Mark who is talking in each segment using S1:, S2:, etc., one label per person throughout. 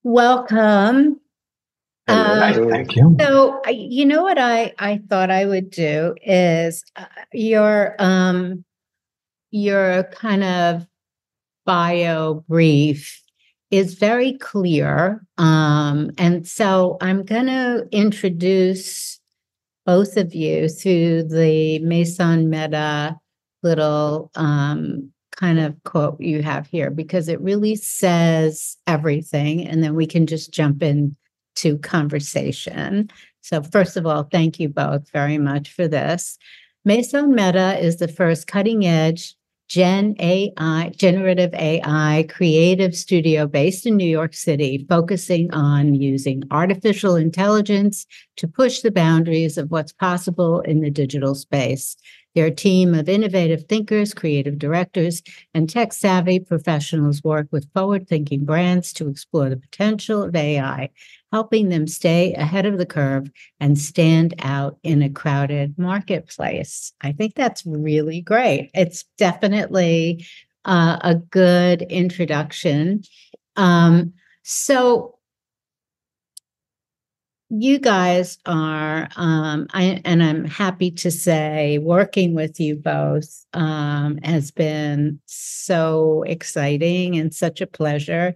S1: Welcome.
S2: Hi,
S1: Um,
S2: thank you.
S1: you know what I thought I would do is your kind of bio brief is very clear. And so I'm going to introduce both of you through the Maison Meta little kind of quote you have here because it really says everything. And then we can just jump in to conversation. So, first of all, thank you both very much for this. Maison Meta is the first cutting edge generative AI creative studio based in New York City, focusing on using artificial intelligence to push the boundaries of what's possible in the digital space. Their team of innovative thinkers, creative directors, and tech savvy professionals work with forward thinking brands to explore the potential of AI, helping them stay ahead of the curve and stand out in a crowded marketplace. I think that's really great. It's definitely a good introduction. So you guys are, and I'm happy to say, working with you both has been so exciting and such a pleasure.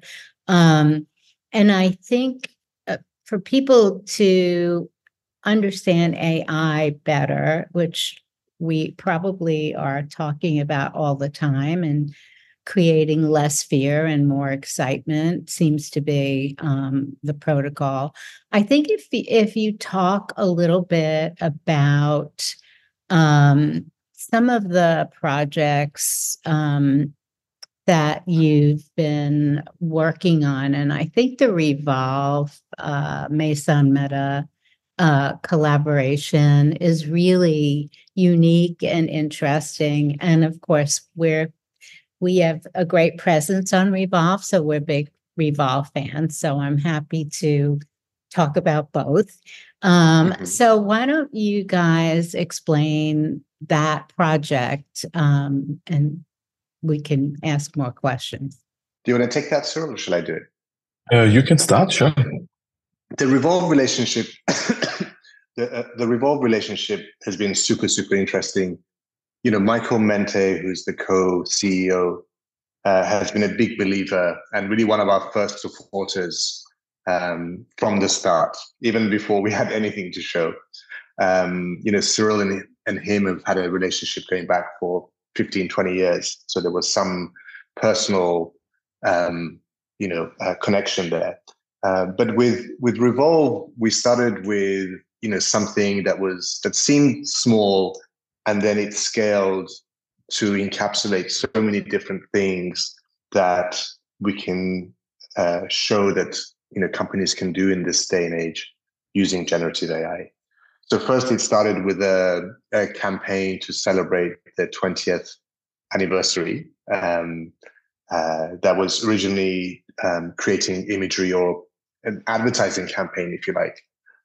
S1: And I think for people to understand AI better, which we probably are talking about all the time, and creating less fear and more excitement seems to be the protocol. I think if you talk a little bit about some of the projects that you've been working on, and I think the Revolve Maison Meta collaboration is really unique and interesting. And of course, we have a great presence on Revolve, so we're big Revolve fans. So I'm happy to talk about both.
S3: Mhm.
S1: So why don't you guys explain that project, and we can ask more questions.
S3: Do you want to take that, Cyril, or shall I do it?
S2: You can start, sure.
S3: The Revolve relationship, the Revolve relationship has been super, super interesting. You know, Michael Mente, who's the co-CEO, has been a big believer and really one of our first supporters from the start, even before we had anything to show. You know, Cyril and him have had a relationship going back for 15, 20 years. So there was some personal, connection there. But with Revolve, we started with, you know, something that seemed small, and then it scaled to encapsulate so many different things that we can show that, you know, companies can do in this day and age using generative AI. So first, it started with a campaign to celebrate the 20th anniversary. That was originally creating imagery or an advertising campaign, if you like,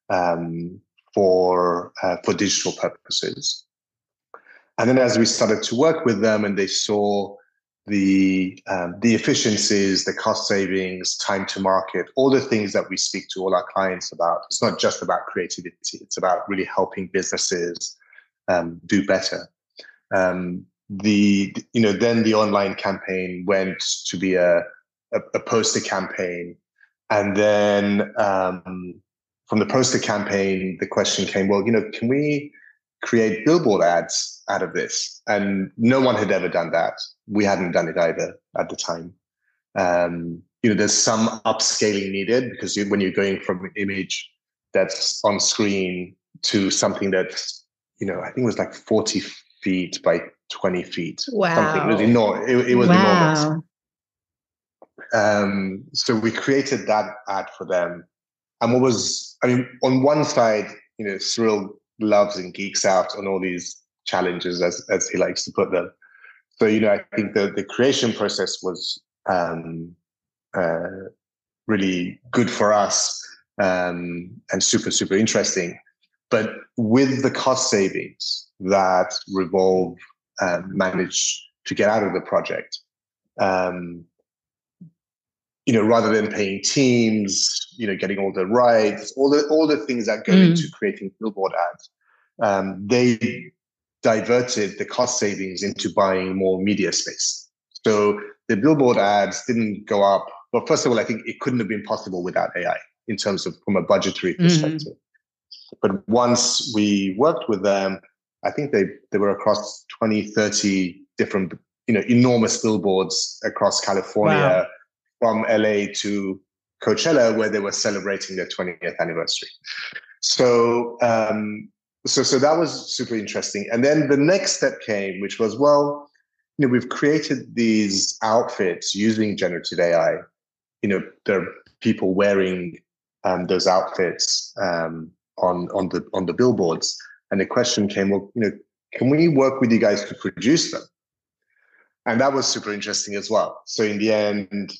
S3: for digital purposes. And then as we started to work with them, and they saw the efficiencies, the cost savings, time to market, all the things that we speak to all our clients about. It's not just about creativity; it's about really helping businesses do better. Then the online campaign went to be a poster campaign, and then from the poster campaign, the question came, well, you know, can we create billboard ads out of this? And no one had ever done that. We hadn't done it either at the time. You know, there's some upscaling needed because when you're going from an image that's on screen to something that's, you know, I think it was like 40 feet by 20 feet. Something. It was
S1: Wow.
S3: enormous. It was enormous.
S1: Wow.
S3: So we created that ad for them. And on one side, you know, Cyril loves and geeks out on all these challenges, as he likes to put them. So, you know, I think the creation process was uh, really good for us, and super, super interesting. But with the cost savings that Revolve managed to get out of the project, rather than paying teams, getting all the rights, all the things that go into creating billboard ads, they diverted the cost savings into buying more media space. So the billboard ads didn't go up. Well, first of all, I think it couldn't have been possible without AI in terms of from a budgetary perspective. But once we worked with them, I think they were across 20, 30 different, enormous billboards across California, from LA to Coachella, where they were celebrating their 20th anniversary. So, so that was super interesting. And then the next step came, which was, we've created these outfits using generative AI. There are people wearing those outfits on the billboards. And the question came, can we work with you guys to produce them? And that was super interesting as well. So in the end,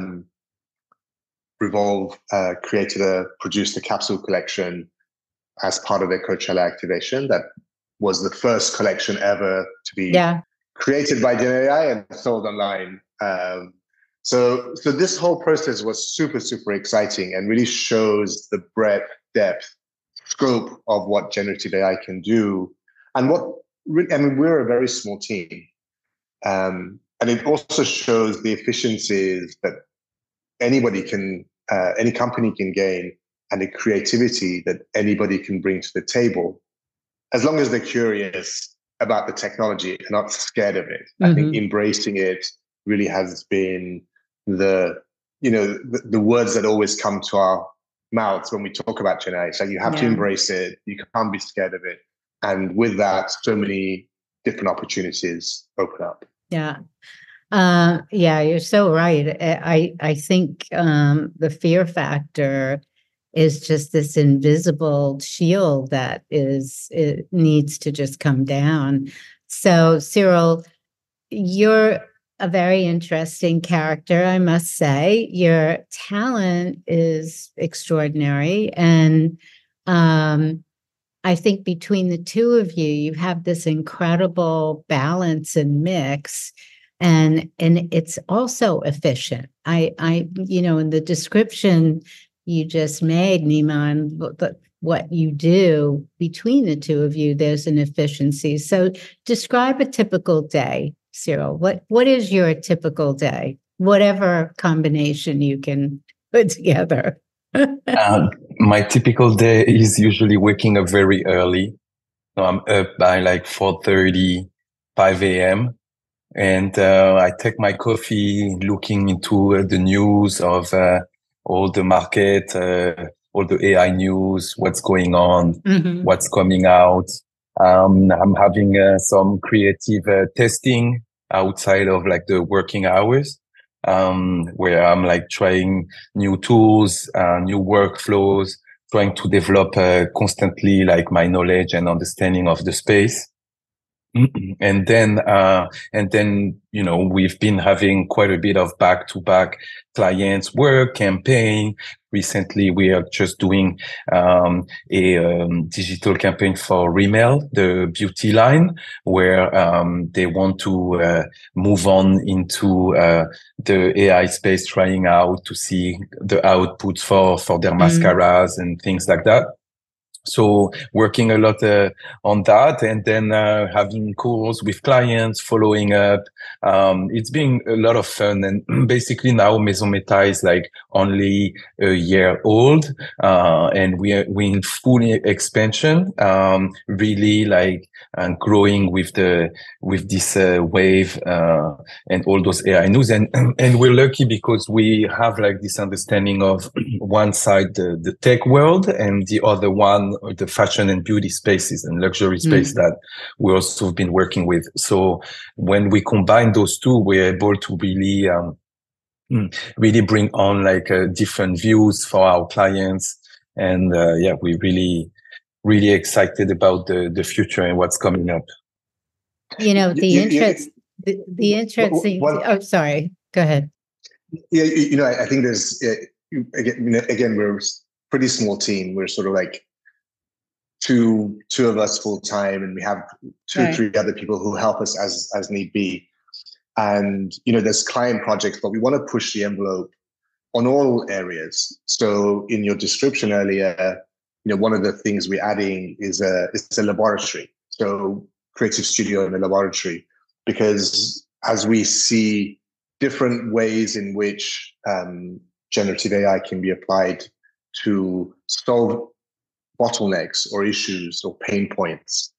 S3: Revolve produced a capsule collection as part of their Coachella activation. That was the first collection ever to be created by Gen AI and sold online. So this whole process was super, super exciting and really shows the breadth, depth, scope of what generative AI can do. And we're a very small team. And it also shows the efficiencies that any company can gain, and the creativity that anybody can bring to the table, as long as they're curious about the technology and not scared of it. I think embracing it really has been the words that always come to our mouths when we talk about Gen AI. It's like you have to embrace it. You can't be scared of it. And with that, so many different opportunities open up.
S1: Yeah. You're so right. I think the fear factor is just this invisible shield that it needs to just come down. So, Cyril, you're a very interesting character, I must say. Your talent is extraordinary. And I think between the two of you, you have this incredible balance and mix. And it's also efficient. I in the description you just made, Nima, what you do between the two of you, there's an efficiency. So describe a typical day, Cyril. What is your typical day? Whatever combination you can put together.
S2: My typical day is usually waking up very early. So I'm up by like 4:30, 5 a.m. And I take my coffee, looking into the news of all the market, all the AI news, what's going on, what's coming out. I'm having some creative testing outside of like the working hours, where I'm like trying new tools, new workflows, trying to develop constantly like my knowledge and understanding of the space. And then, we've been having quite a bit of back-to-back clients work campaign. Recently, we are just doing a digital campaign for Rimmel, the beauty line, where they want to move on into the AI space, trying out to see the outputs for their mascaras and things like that. So working a lot on that, and then having calls with clients, following up. It's been a lot of fun. And basically now Maison Meta is like only a year old, and we're in full expansion, really like and growing with this wave and all those AI news. And we're lucky because we have like this understanding of one side the tech world, and the other one the fashion and beauty spaces and luxury space that we also have been working with. So when we combine those two, we're able to really bring on like different views for our clients. And we're really excited about the future and what's coming up.
S1: The interesting. Oh, sorry. Go ahead.
S3: Yeah, I think there's again, we're a pretty small team. We're sort of like two of us full time, and we have two or three other people who help us as need be. And there's client projects, but we want to push the envelope on all areas. So in your description earlier, one of the things we're adding is a laboratory. So creative studio in a laboratory, because as we see different ways in which generative AI can be applied to solve bottlenecks or issues or pain points,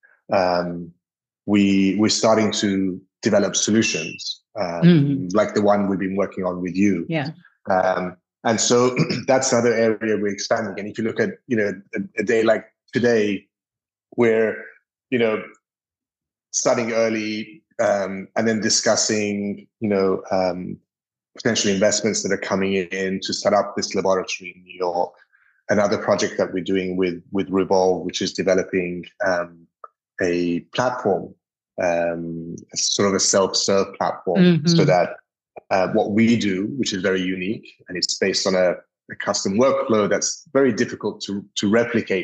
S3: we're starting to develop solutions like the one we've been working on with you.
S1: Yeah.
S3: And so that's another area we're expanding. And if you look at, a day like today, we're, starting early and then discussing, potential investments that are coming in to set up this laboratory in New York. Another project that we're doing with Revolve, which is developing a platform, sort of a self-serve platform, so that what we do, which is very unique, and it's based on a custom workflow that's very difficult to replicate.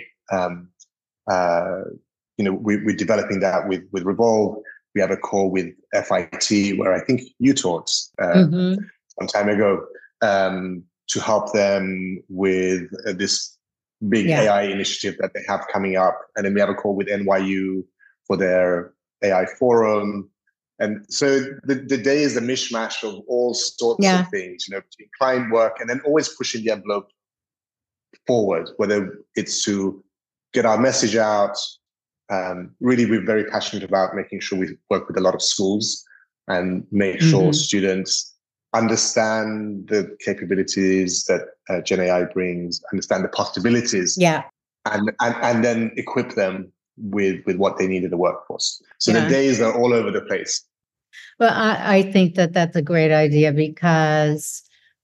S3: We're developing that with Revolve. We have a call with FIT, where I think you taught some time ago, to help them with this big AI initiative that they have coming up. And then we have a call with NYU for their AI forum. And so the day is a mishmash of all sorts of things, between client work and then always pushing the envelope forward, whether it's to get our message out. Really, we're very passionate about making sure we work with a lot of schools and make sure students understand the capabilities that Gen AI brings, understand the possibilities, and then equip them with what they need in the workforce. So the days are all over the place.
S1: Well, I think that that's a great idea, because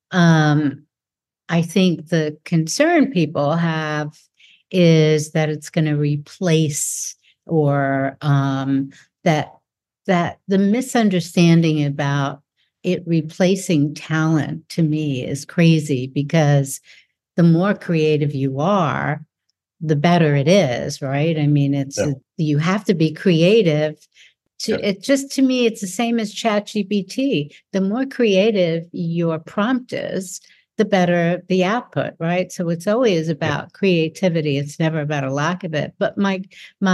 S1: I think the concern people have is that it's going to replace, or that the misunderstanding about it replacing talent, to me, is crazy, because the more creative you are, the better it is, right? I mean, you have to be creative. To me, it's the same as ChatGPT. The more creative your prompt is, the better the output, right? So it's always about creativity. It's never about a lack of it. But my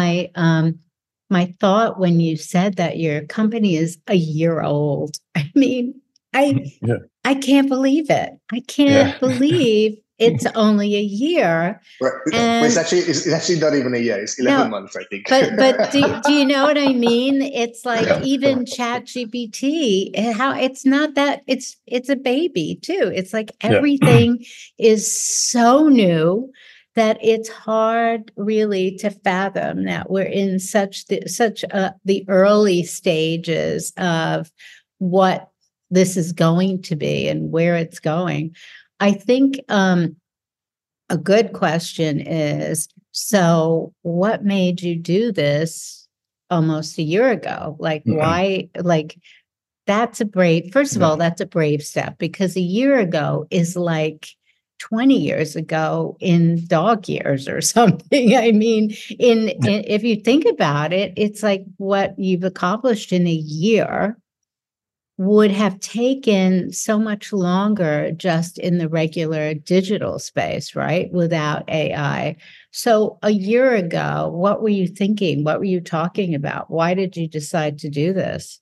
S1: thought when you said that your company is a year old, I mean, I can't believe it. I can't believe it's only a year.
S3: Right. It's actually not even a year. It's 11 months, I think.
S1: But do you know what I mean? It's like even ChatGPT, how it's not that, it's a baby too. It's like everything is so new that it's hard really to fathom that we're in the early stages of what this is going to be and where it's going. I think a good question is, so what made you do this almost a year ago? Like, why? Like, that's a brave, first of all, that's a brave step, because a year ago is like 20 years ago in dog years or something. I mean, if you think about it, it's like what you've accomplished in a year would have taken so much longer just in the regular digital space, right? Without AI. So a year ago, what were you thinking? What were you talking about? Why did you decide to do this?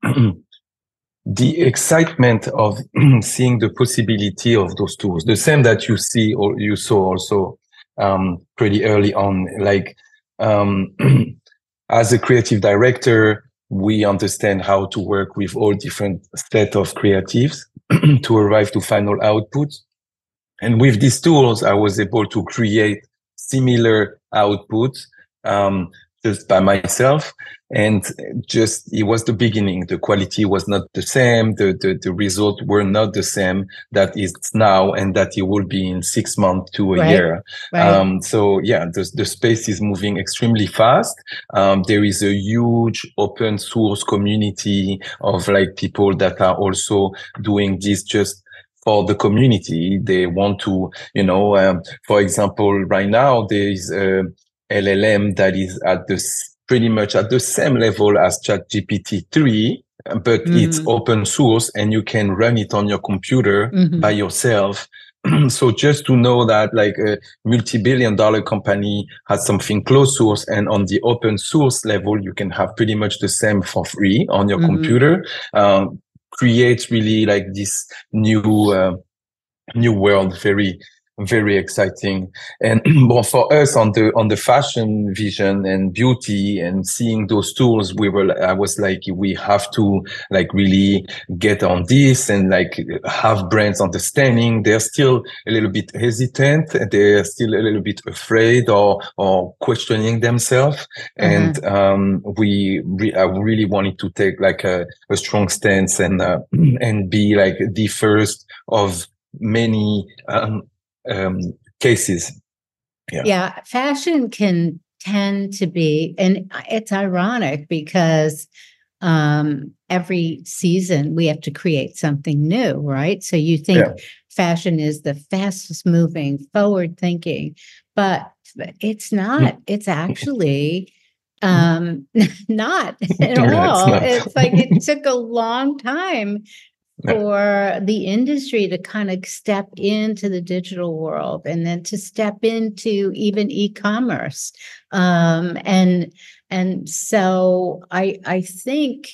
S2: The excitement of seeing the possibility of those tools, the same that you see or you saw also pretty early on. Like as a creative director, we understand how to work with all different set of creatives to arrive to final output. And with these tools, I was able to create similar outputs just by myself. And just, it was the beginning. The quality was not the same. The results were not the same that is now and that it will be in 6 months to a year.
S1: Right.
S2: So yeah, the space is moving extremely fast. There is a huge open source community of like people that are also doing this just for the community. They want to, for example, right now there is a LLM that is at pretty much at the same level as ChatGPT 3, but it's open source and you can run it on your computer by yourself. So just to know that like a multi-billion-dollar company has something closed source, and on the open source level, you can have pretty much the same for free on your computer, creates really like this new world, very, very exciting. And well, for us on the fashion vision and beauty and seeing those tools, I was like, we have to like really get on this and like have brands understanding. They're still a little bit hesitant. They're still a little bit afraid or questioning themselves. And I really wanted to take like a strong stance and be like the first of many cases.
S1: Yeah, fashion can tend to be, and it's ironic because every season we have to create something new, right? So you think fashion is the fastest moving, forward thinking, but it's not. It's actually not at all. It's like it took a long time for the industry to kind of step into the digital world and then to step into even e-commerce. And so I think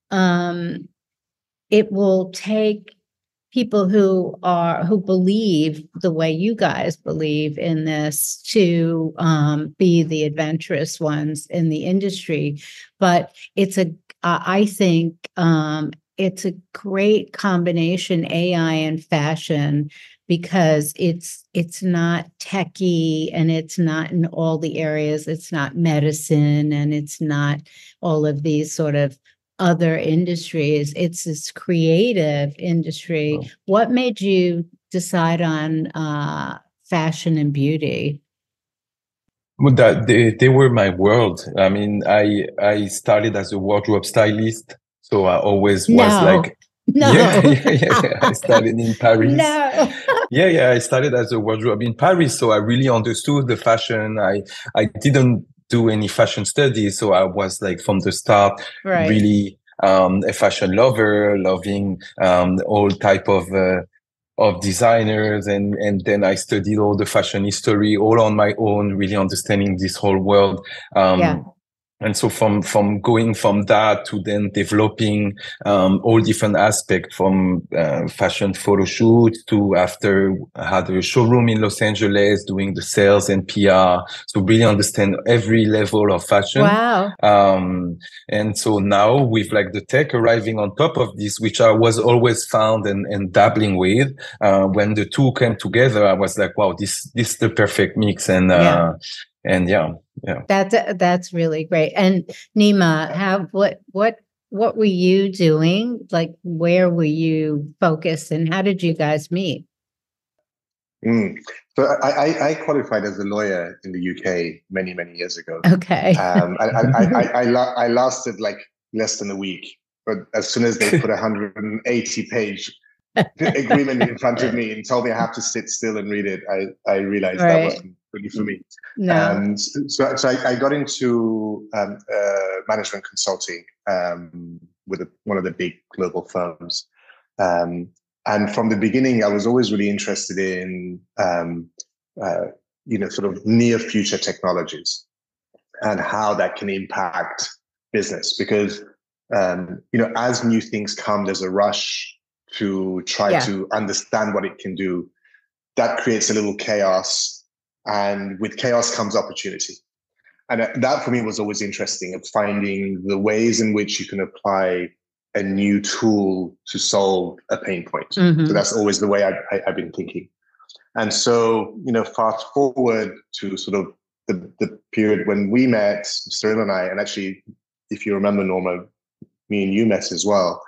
S1: it will take people who believe the way you guys believe in this to be the adventurous ones in the industry. But I think it's a great combination, AI and fashion, because it's not techie and it's not in all the areas. It's not medicine and it's not all of these sort of other industries. It's this creative industry. Oh. What made you decide on fashion and beauty?
S2: Well, they were my world. I mean, I started as a wardrobe stylist. So I always was like, I started in Paris. I started as a wardrobe in Paris. So I really understood the fashion. I didn't do any fashion studies. So I was like from the start, really a fashion lover, loving all type of designers. And then I studied all the fashion history all on my own, really understanding this whole world. And so from going from that to then developing all different aspects, from fashion photo shoot to after I had a showroom in Los Angeles doing the sales and PR. So really understand every level of fashion.
S1: Wow.
S2: And so now with like the tech arriving on top of this, which I was always found and dabbling with, when the two came together, I was like, wow, this is the perfect mix. And
S1: that's really great. And Nima, what were you doing? Like, where were you focused, and how did you guys meet?
S3: So I qualified as a lawyer in the UK many years ago.
S1: Okay.
S3: I lasted like less than a week, but as soon as they put 180-page agreement in front of me and told me I have to sit still and read it, I realized that wasn't really for me.
S1: No.
S3: So I got into management consulting with one of the big global firms. And from the beginning, I was always really interested in, sort of near future technologies and how that can impact business. Because, as new things come, there's a rush to try to understand what it can do. That creates a little chaos. And with chaos comes opportunity. And that for me was always interesting, of finding the ways in which you can apply a new tool to solve a pain point. So that's always the way I've been thinking. And so, fast forward to sort of the period when we met, Cyril and I, and actually, if you remember, Norma, me and you met as well.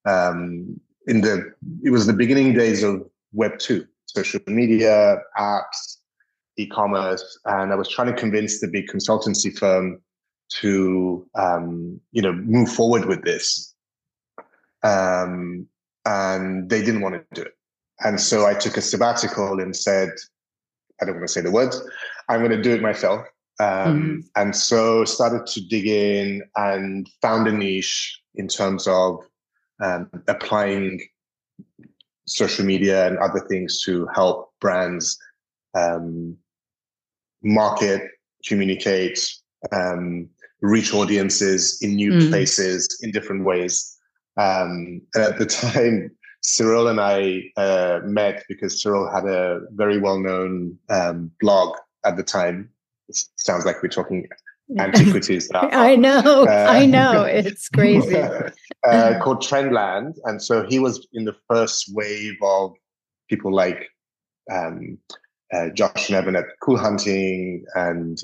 S3: It was the beginning days of Web 2, social media, apps, e-commerce, and I was trying to convince the big consultancy firm to, move forward with this. And they didn't want to do it. And so I took a sabbatical and said, I don't want to say the words, I'm going to do it myself. And so started to dig in and found a niche in terms of applying social media and other things to help brands market, communicate, reach audiences in new places in different ways. And at the time, Cyril and I met because Cyril had a very well-known blog at the time. It sounds like we're talking antiquities now.
S1: I know, it's crazy.
S3: Called Trendland. And so he was in the first wave of people like Josh and Evan at Cool Hunting and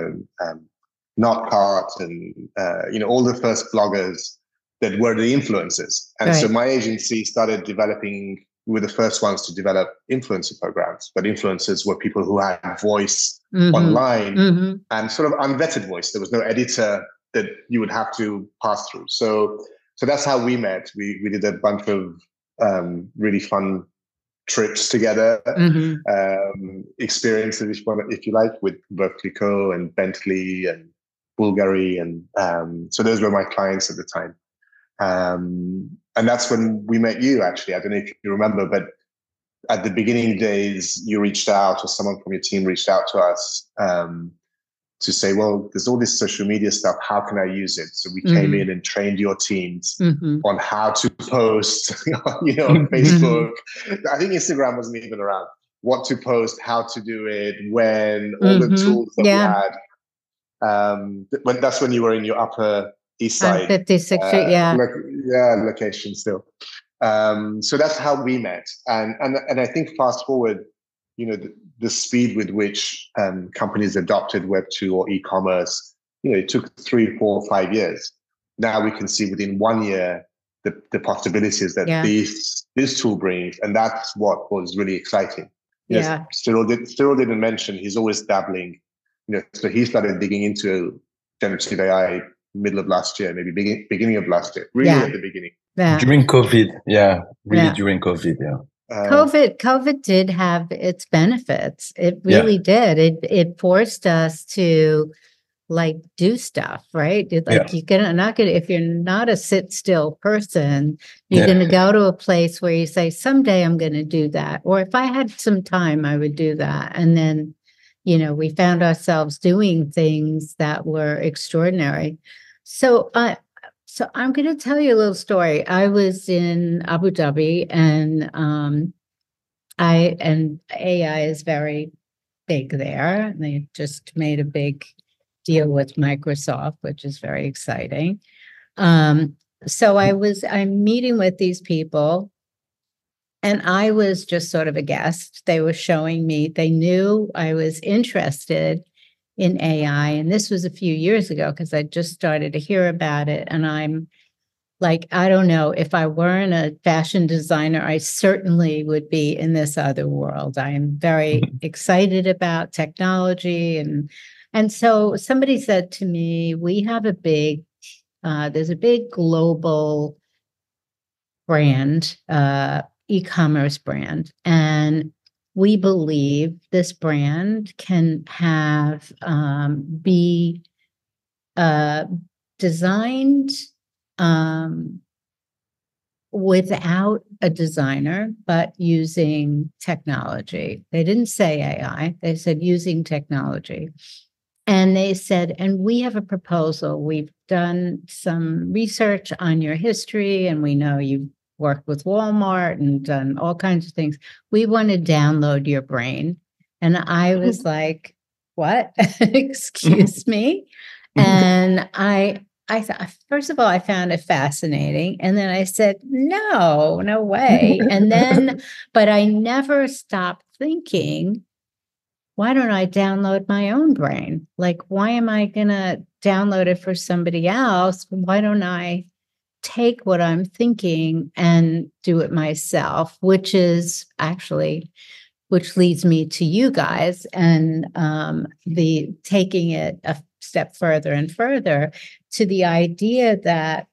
S3: Notcart and all the first bloggers that were the influencers. And so my agency started developing. We were the first ones to develop influencer programs, but influencers were people who had voice online and sort of unvetted voice. There was no editor that you would have to pass through. So that's how we met. We did a bunch of really fun trips together, experiences, if you like, with both Clicquot and Bentley and Bulgari. And so those were my clients at the time. And that's when we met you, actually. I don't know if you remember, but at the beginning days, you reached out, or someone from your team reached out to us to say, well, there's all this social media stuff. How can I use it? So we came in and trained your teams on how to post, on Facebook. I think Instagram wasn't even around. What to post, how to do it, when, all the tools that we had. That's when you were in your Upper East Side.
S1: 56th Street,
S3: location still. So that's how we met. And I think fast forward, the speed with which companies adopted Web 2 or e-commerce, it took 3, 4, 5 years. Now we can see within 1 year the possibilities that this tool brings. And that's what was really exciting. Cyril didn't mention he's always dabbling. So he started digging into generative AI middle of last year, maybe beginning of last year, really at the beginning.
S2: During COVID, during COVID,
S1: COVID did have its benefits. It really did. It forced us to do stuff, right? You're not gonna, if you're not a sit still person, you're gonna go to a place where you say, someday I'm gonna do that. Or if I had some time, I would do that. And then, we found ourselves doing things that were extraordinary. So I'm going to tell you a little story. I was in Abu Dhabi, and AI is very big there. They just made a big deal with Microsoft, which is very exciting. So I'm meeting with these people, and I was just sort of a guest. They were showing me, they knew I was interested in AI. And this was a few years ago because I just started to hear about it. And I'm like, I don't know, if I weren't a fashion designer, I certainly would be in this other world. I am very excited about technology. And so somebody said to me, we have there's a big global brand, e-commerce brand. And we believe this brand can be designed without a designer, but using technology. They didn't say AI, they said using technology. And they said, and we have a proposal. We've done some research on your history, and we know you've worked with Walmart and done all kinds of things. We want to download your brain. And I was like, what? Excuse me? And I thought, first of all, I found it fascinating. And then I said, no way. And then, but I never stopped thinking, why don't I download my own brain? Why am I going to download it for somebody else? Why don't I take what I'm thinking and do it myself, which leads me to you guys and the taking it a step further and further to the idea that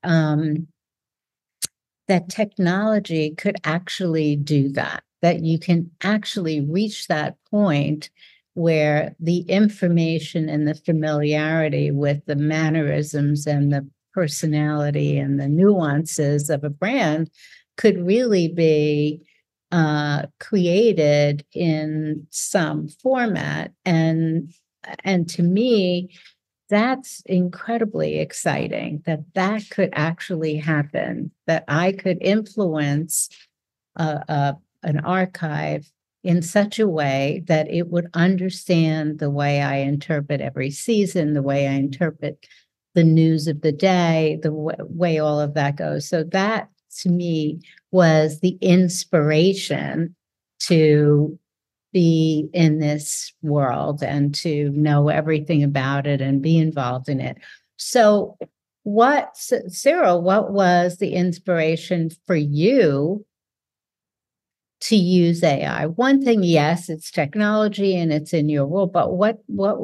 S1: that technology could actually do that you can actually reach that point where the information and the familiarity with the mannerisms and the personality and the nuances of a brand could really be created in some format. And to me, that's incredibly exciting that could actually happen, that I could influence an archive in such a way that it would understand the way I interpret every season, the way I interpret the news of the day, the way all of that goes. So that, to me, was the inspiration to be in this world and to know everything about it and be involved in it. So Cyril, what was the inspiration for you to use AI? One thing, yes, it's technology and it's in your world, but why?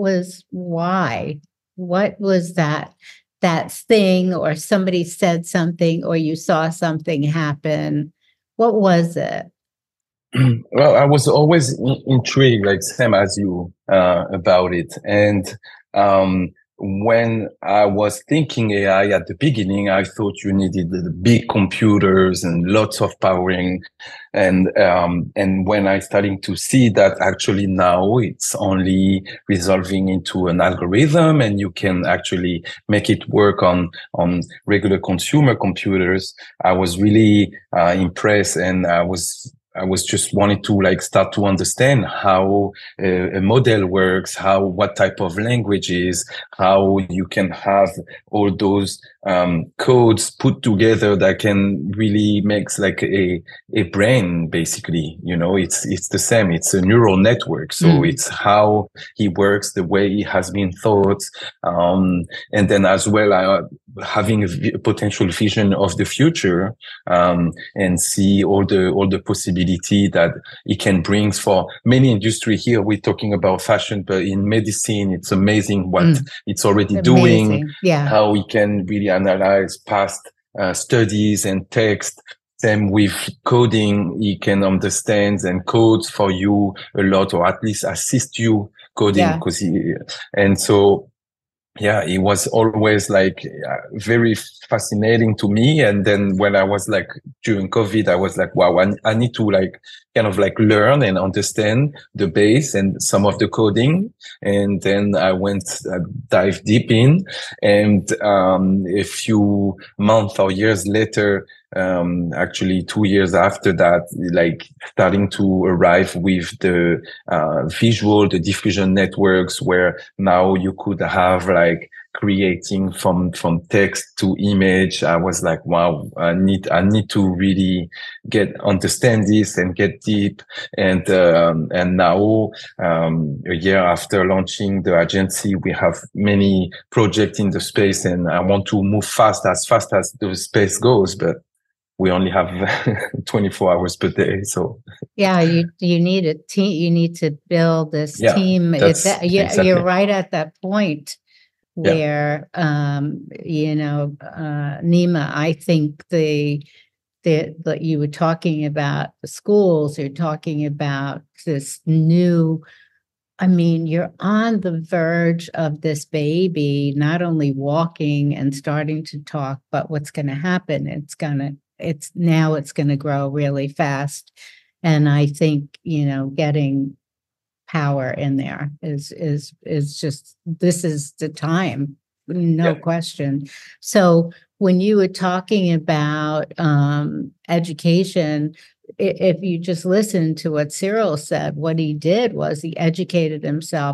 S1: What was that thing, or somebody said something, or you saw something happen? What was it?
S2: Well, I was always intrigued, like same as you, about it. And when I was thinking AI at the beginning, I thought you needed the big computers and lots of powering. And when I started to see that actually now it's only resolving into an algorithm, and you can actually make it work on regular consumer computers, I was really impressed, and I was just wanting to like start to understand how a model works, what type of languages, how you can have all those codes put together that can really makes like a brain, basically. It's the same. It's a neural network. So it's how he works, the way he has been thought. And then as well, having a potential vision of the future, and see all the possibility that it can bring for many industry. Here we're talking about fashion, but in medicine, it's amazing what it's already doing.
S1: Yeah.
S2: How we can really analyze past studies and text. Same with coding, he can understand and code for you a lot, or at least assist you coding, because yeah, it was always like very fascinating to me. And then when I was like during COVID, I was like, wow, I need to like kind of like learn and understand the base and some of the coding. And then I went dive deep in, and a few months or years later, actually 2 years after that, like starting to arrive with the the diffusion networks, where now you could have like creating from text to image. I was like, wow, I need to really understand this and get deep. And now, a year after launching the agency, we have many projects in the space, and I want to move fast as the space goes, but we only have 24 hours per day. So
S1: yeah, you need a team. You need to build this team.
S2: Exactly.
S1: You're right at that point where, Nima, I think that you were talking about the schools, you're talking about this new, I mean, you're on the verge of this baby not only walking and starting to talk, but what's going to happen? It's going to grow really fast. And I think, getting power in there is just, this is the time, no question. So when you were talking about education, if you just listen to what Cyril said, what he did was he educated himself.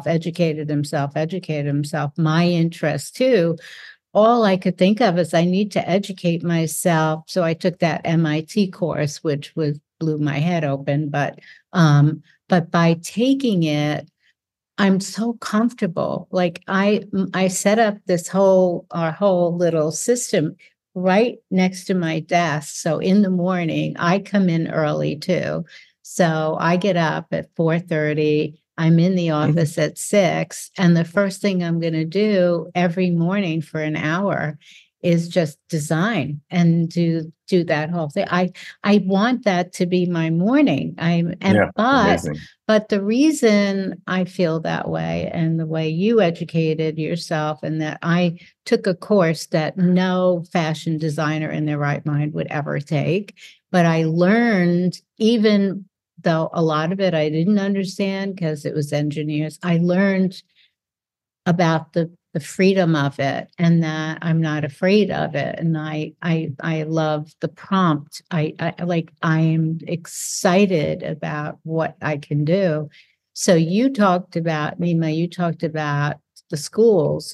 S1: My interest too. All I could think of is I need to educate myself. So I took that MIT course, which blew my head open. But by taking it, I'm so comfortable. Like I set up our whole little system right next to my desk. So in the morning, I come in early too. So I get up at 4:30. I'm in the office at 6. And the first thing I'm going to do every morning for an hour is just design and do that whole thing. I want that to be my morning.
S2: Amazing.
S1: But the reason I feel that way, and the way you educated yourself, and that I took a course that no fashion designer in their right mind would ever take, but I learned, even though a lot of it I didn't understand because it was engineers, I learned about the freedom of it, and that I'm not afraid of it. And I love the prompt. I'm excited about what I can do. So you talked about, Nima, you talked about the schools.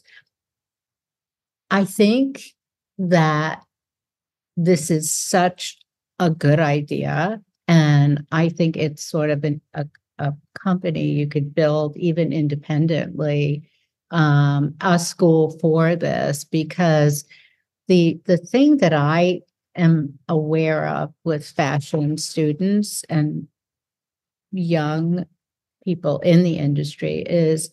S1: I think that this is such a good idea. And I think it's sort of a company you could build even independently, a school for this, because the thing that I am aware of with fashion students and young people in the industry is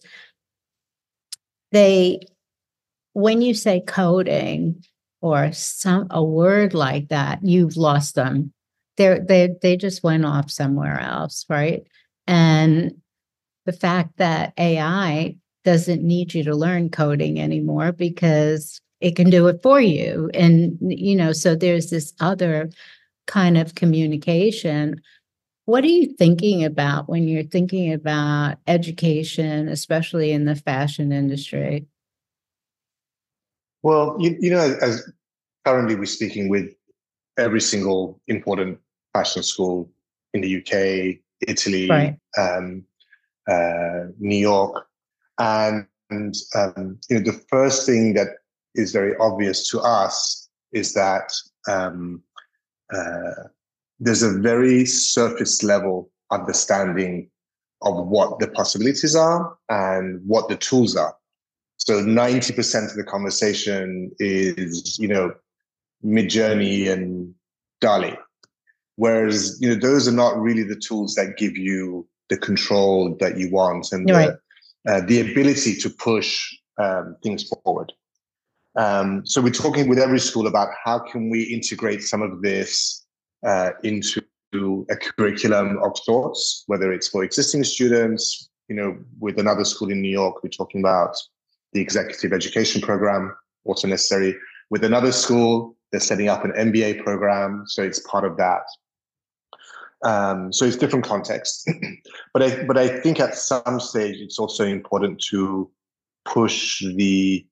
S1: when you say coding or a word like that, you've lost them. They just went off somewhere else, right? And the fact that AI doesn't need you to learn coding anymore because it can do it for you. And, so there's this other kind of communication. What are you thinking about when you're thinking about education, especially in the fashion industry?
S3: Well, as currently we're speaking with every single important fashion school in the UK, Italy,
S1: Right.
S3: New York, and the first thing that is very obvious to us is that there's a very surface level understanding of what the possibilities are and what the tools are. So 90% of the conversation is, Midjourney and DALL-E. Whereas, those are not really the tools that give you the control that you want and the ability to push things forward. So we're talking with every school about how can we integrate some of this into a curriculum of sorts, whether it's for existing students. With another school in New York, we're talking about the executive education program, also necessary. With another school, they're setting up an MBA program, so it's part of that. So it's different contexts, but I think at some stage it's also important to push the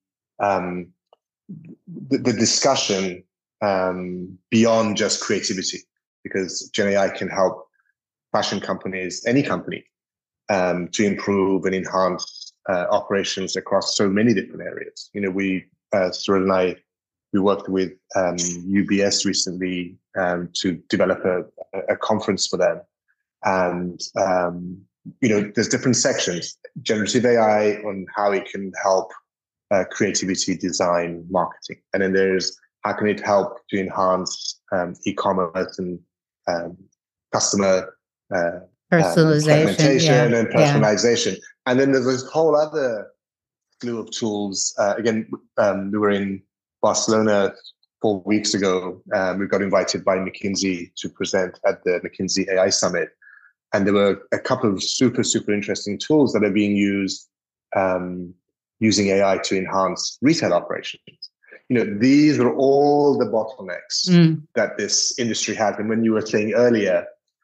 S3: discussion beyond just creativity, because Gen AI can help fashion companies, any company, to improve and enhance operations across so many different areas. Cyril and I, we worked with UBS recently to develop a conference for them. And, there's different sections, generative AI on how it can help creativity, design, marketing. And then there's how can it help to enhance e-commerce and customer segmentation and personalization. Yeah. And then there's this whole other slew of tools. Again, we were in Barcelona 4 weeks ago. We got invited by McKinsey to present at the McKinsey AI Summit. And there were a couple of super, super interesting tools that are being used using AI to enhance retail operations. These are all the bottlenecks that this industry has. And when you were saying earlier,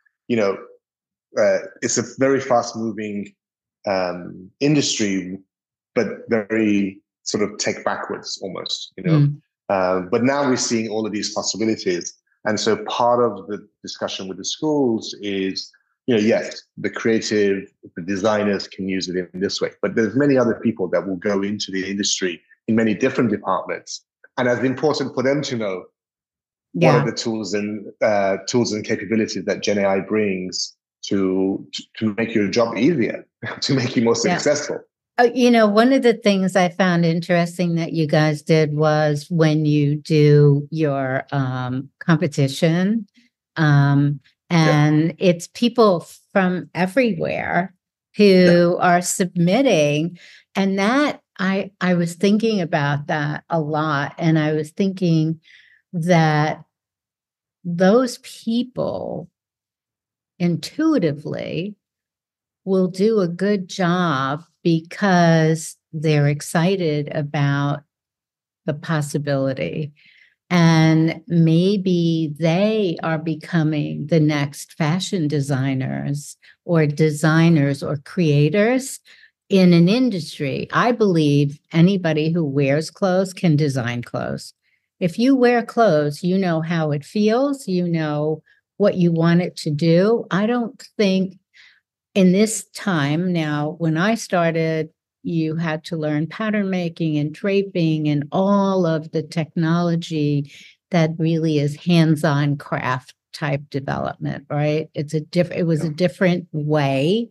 S3: it's a very fast-moving industry, but very sort of tech backwards almost, But now we're seeing all of these possibilities. And so part of the discussion with the schools is, yes, the creative, the designers can use it in this way, but there's many other people that will go into the industry in many different departments. And it's important for them to know what are the tools and capabilities that Gen AI brings to make your job easier, to make you more successful.
S1: One of the things I found interesting that you guys did was when you do your competition, and it's people from everywhere who are submitting, and that I was thinking about that a lot, and I was thinking that those people intuitively will do a good job because they're excited about the possibility. And maybe they are becoming the next fashion designers or creators in an industry. I believe anybody who wears clothes can design clothes. If you wear clothes, you know how it feels, you know what you want it to do. I don't think in this time now, when I started, you had to learn pattern making and draping and all of the technology that really is hands-on craft type development, right? It was a different way.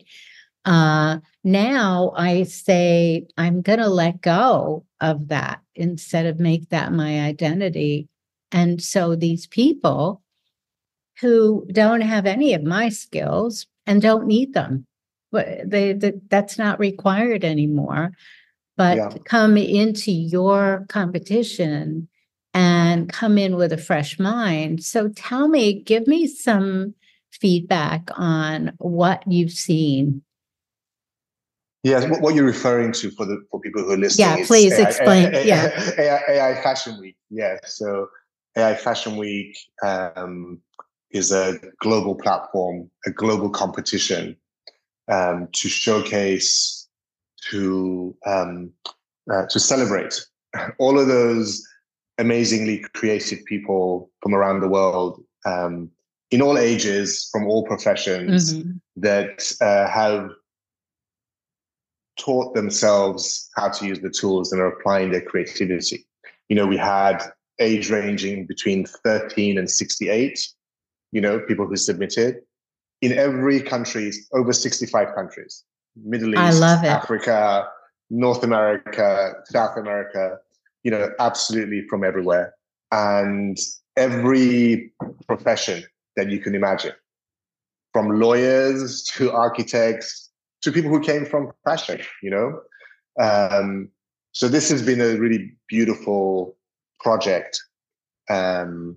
S1: Now I say I'm going to let go of that instead of make that my identity. And so these people who don't have any of my skills and don't need them, but that's not required anymore, but come into your competition and come in with a fresh mind. So give me some feedback on what you've seen.
S3: Yes, what you're referring to for people who are listening.
S1: Yeah, please explain.
S3: AI Fashion Week. Yeah, so AI Fashion Week is a global platform, a global competition to showcase, to celebrate all of those amazingly creative people from around the world, in all ages, from all professions, that have taught themselves how to use the tools and are applying their creativity. We had age ranging between 13 and 68, people who submitted. In every country, over 65 countries, Middle East,
S1: I love it.
S3: Africa, North America, South America, absolutely from everywhere. And every profession that you can imagine, from lawyers to architects, to people who came from fashion, So this has been a really beautiful project that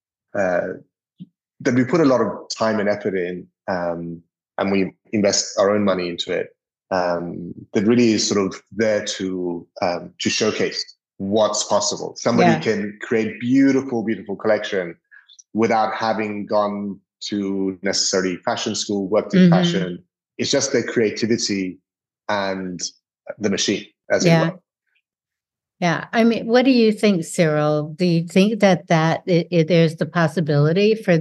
S3: we put a lot of time and effort in, and we invest our own money into it. That really is sort of there to showcase what's possible. Somebody can create beautiful, beautiful collection without having gone to necessarily fashion school, worked in fashion. It's just their creativity and the machine, as it were.
S1: Yeah. I mean, what do you think, Cyril? Do you think that there's the possibility for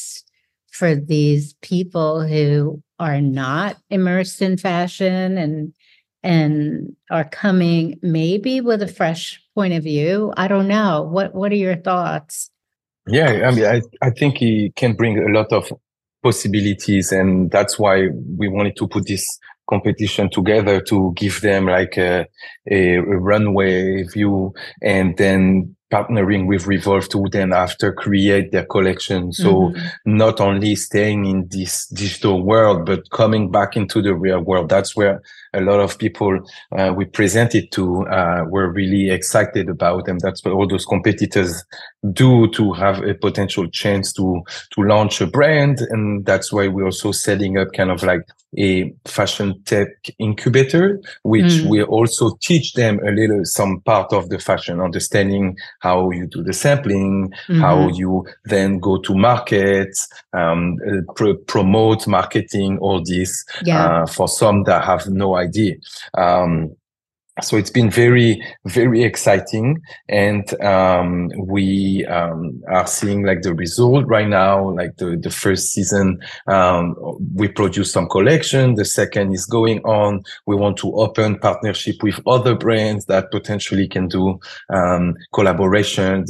S1: these people who are not immersed in fashion and are coming maybe with a fresh point of view? I don't know. What are your thoughts?
S2: Yeah, I mean, I think it can bring a lot of possibilities, and that's why we wanted to put this competition together to give them like a runway view, and then partnering with Revolve to then after create their collection. So not only staying in this digital world, but coming back into the real world. That's where a lot of people we presented to were really excited about, and that's what all those competitors do to have a potential chance to launch a brand. And that's why we're also setting up kind of like a fashion tech incubator, which we also teach them some part of the fashion, understanding how you do the sampling, how you then go to market, promote marketing, all this, for some that have no idea. So it's been very, very exciting. And we are seeing like the result right now, like the first season, we produced some collection. The second is going on. We want to open partnership with other brands that potentially can do collaborations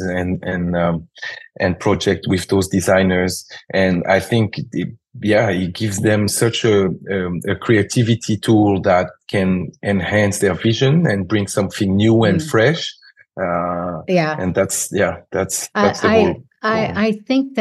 S2: and project with those designers. And I think it gives them such a creativity tool that can enhance their vision and bring something new and fresh. And that's the whole.
S1: I think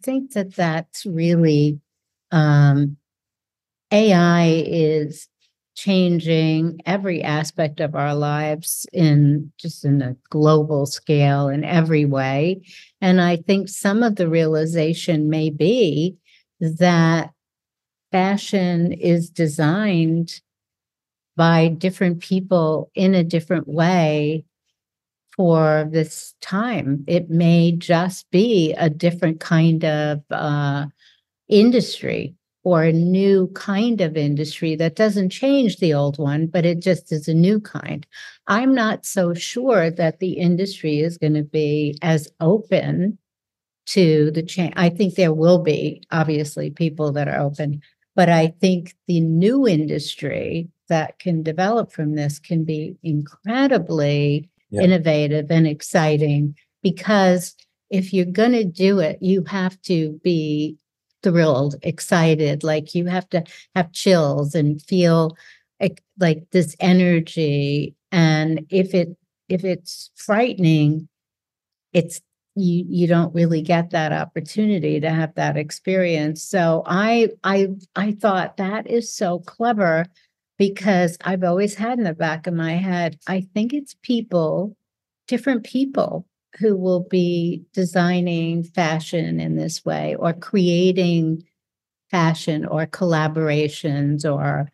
S1: that's really AI is changing every aspect of our lives in a global scale in every way. And I think some of the realization may be that fashion is designed by different people in a different way for this time. It may just be a different kind of industry, or a new kind of industry that doesn't change the old one, but it just is a new kind. I'm not so sure that the industry is going to be as open to the change. I think there will be, obviously, people that are open, but I think the new industry that can develop from this can be incredibly innovative and exciting, because if you're going to do it, you have to be thrilled, excited, like you have to have chills and feel like this energy. And if it's frightening, it's you don't really get that opportunity to have that experience. So I thought that is so clever, because I've always had in the back of my head, I think it's people, different people, who will be designing fashion in this way, or creating fashion, or collaborations, or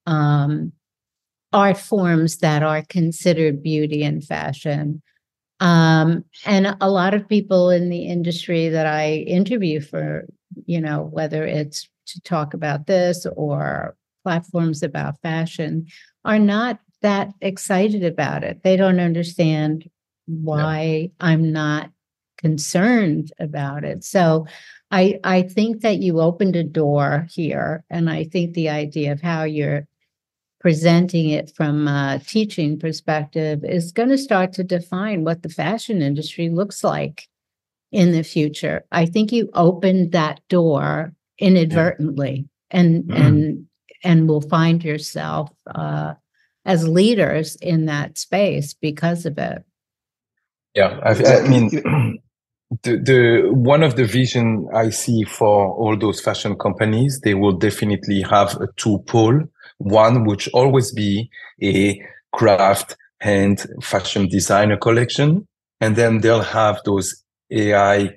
S1: art forms that are considered beauty and fashion. And a lot of people in the industry that I interview for, whether it's to talk about this or platforms about fashion, are not that excited about it. They don't understand why I'm not concerned about it. So I think that you opened a door here. And I think the idea of how you're presenting it from a teaching perspective is going to start to define what the fashion industry looks like in the future. I think you opened that door inadvertently, and will find yourself as leaders in that space because of it.
S2: Yeah, I mean, the one of the vision I see for all those fashion companies, they will definitely have a two pole. One which always be a craft hand fashion designer collection, and then they'll have those AI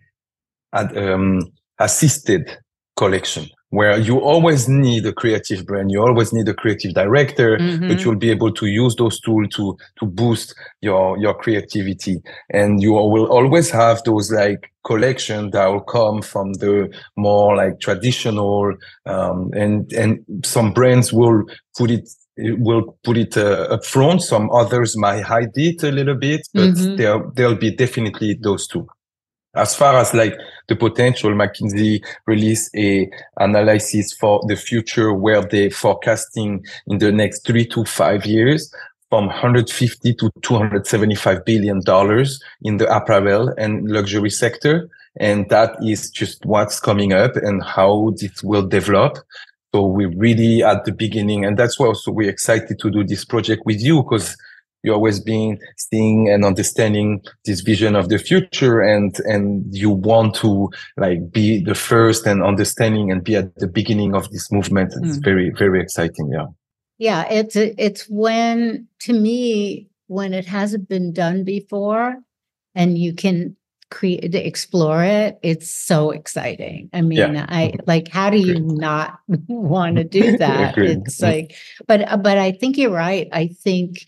S2: assisted collection, where you always need a creative brand, you always need a creative director, but you'll be able to use those tools to boost your creativity. And you will always have those like collection that will come from the more like traditional, and some brands will put it up front. Some others might hide it a little bit, but there'll be definitely those two. As far as like the potential, McKinsey released a analysis for the future where they're forecasting in the next 3 to 5 years from $150 to $275 billion in the apparel and luxury sector. And that is just what's coming up and how this will develop. So we're really at the beginning. And that's why also we're excited to do this project with you, because you've always been seeing and understanding this vision of the future, and you want to like be the first and understanding and be at the beginning of this movement. It's very, very exciting.
S1: Yeah. It's when, to me, when it hasn't been done before and you can explore it, it's so exciting. I mean, I like, how do you not want to do that? It's like, but I think you're right. I think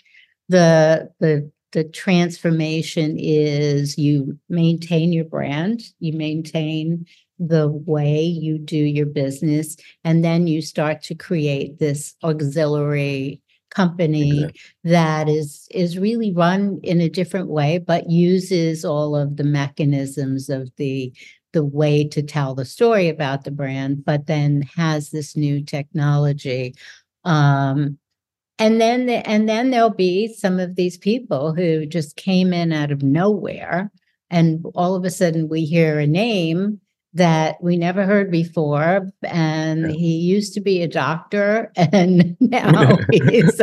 S1: the transformation is you maintain your brand, you maintain the way you do your business, and then you start to create this auxiliary company that is really run in a different way, but uses all of the mechanisms of the way to tell the story about the brand, but then has this new technology. And then there'll be some of these people who just came in out of nowhere, and all of a sudden we hear a name that we never heard before, and he used to be a doctor, and now he's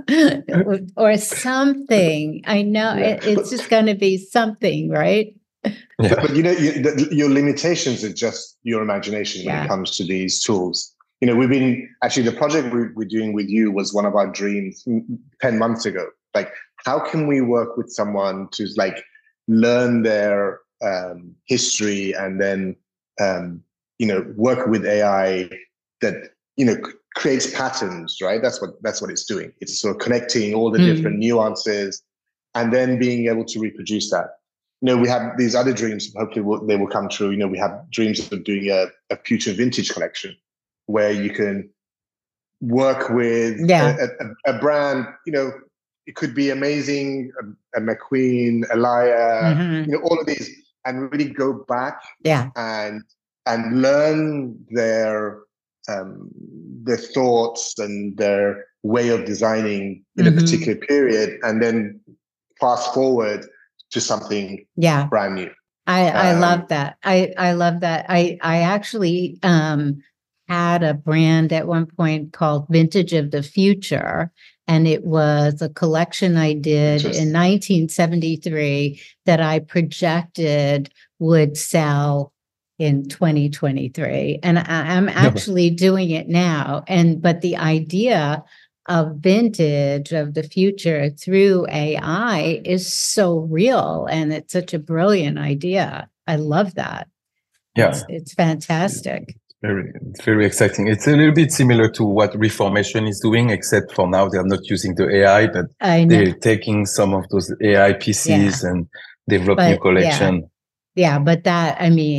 S1: or something. I know it's just going to be something, right?
S3: But your limitations are just your imagination when it comes to these tools. we've been actually, the project we're doing with you was one of our dreams 10 months ago. Like, how can we work with someone to like learn their history and then, work with AI that, creates patterns, right? That's what it's doing. It's sort of connecting all the different nuances and then being able to reproduce that. We have these other dreams, hopefully they will come true. We have dreams of doing a future vintage collection where you can work with a brand, it could be amazing, a McQueen, a Laia, all of these, and really go back and learn their thoughts and their way of designing in a particular period, and then fast forward to something brand new.
S1: I love that. I love that. I actually had a brand at one point called Vintage of the Future, and it was a collection I did in 1973 that I projected would sell in 2023. And I'm actually doing it now. But the idea of vintage of the future through AI is so real, and it's such a brilliant idea. I love that.
S2: Yeah,
S1: it's fantastic.
S2: It's very exciting. It's a little bit similar to what Reformation is doing, except for now they're not using the AI, but they're taking some of those AI pieces and develop new collection.
S1: Yeah, but that's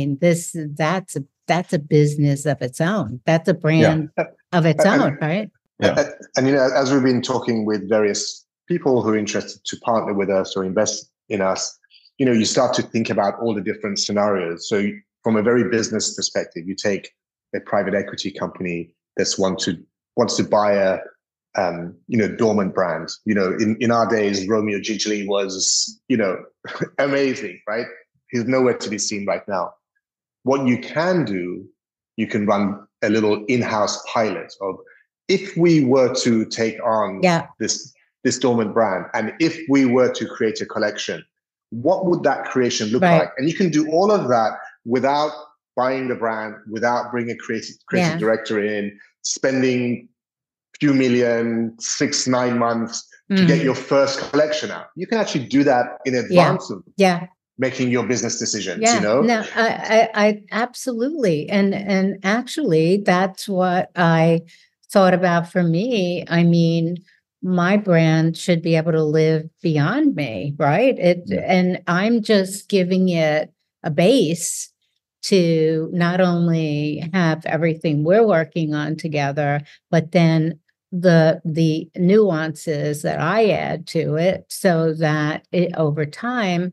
S1: a business of its own. That's a brand of its own, right?
S2: Yeah.
S3: And as we've been talking with various people who are interested to partner with us or invest in us, you start to think about all the different scenarios. So from a very business perspective, you take a private equity company that wants to buy a dormant brand. In our days, Romeo Gigli was amazing, right? He's nowhere to be seen right now. What you can do, you can run a little in-house pilot of, if we were to take on this dormant brand, and if we were to create a collection, what would that creation look like? And you can do all of that without buying the brand, without bringing a creative director in, spending a few million, 6-9 months to get your first collection out. You can actually do that in advance of making your business decisions.
S1: No, I absolutely. And actually, that's what I thought about for me. I mean, my brand should be able to live beyond me, right? And I'm just giving it a base to not only have everything we're working on together, but then the nuances that I add to it, so that over time,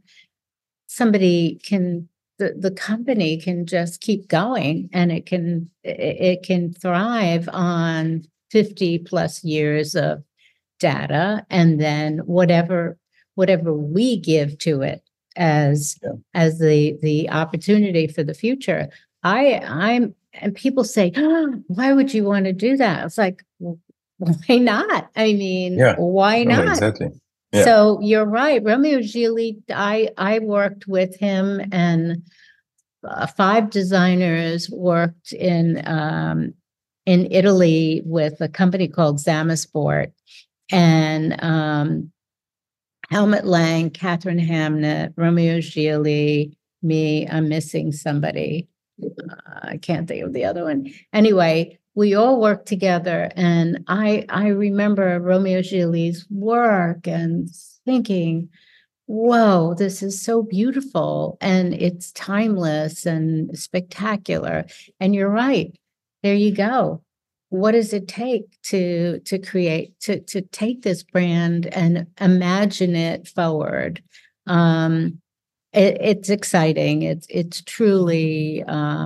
S1: the company can just keep going, and it can thrive on 50 plus years of data, and then whatever we give to it as the opportunity for the future. And people say, why would you want to do that? It's like, well, why not? I mean, why not?
S2: Exactly.
S1: Yeah. So you're right. Romeo Gigli, I worked with him, and 5 designers worked in Italy with a company called Zamasport, and Helmut Lang, Catherine Hamnett, Romeo Gigli, me. I'm missing somebody. I can't think of the other one. Anyway, we all worked together, and I remember Romeo Gigli's work and thinking, whoa, this is so beautiful, and it's timeless and spectacular. And you're right. There you go. What does it take to create, to take this brand and imagine it forward? It's exciting. It's truly,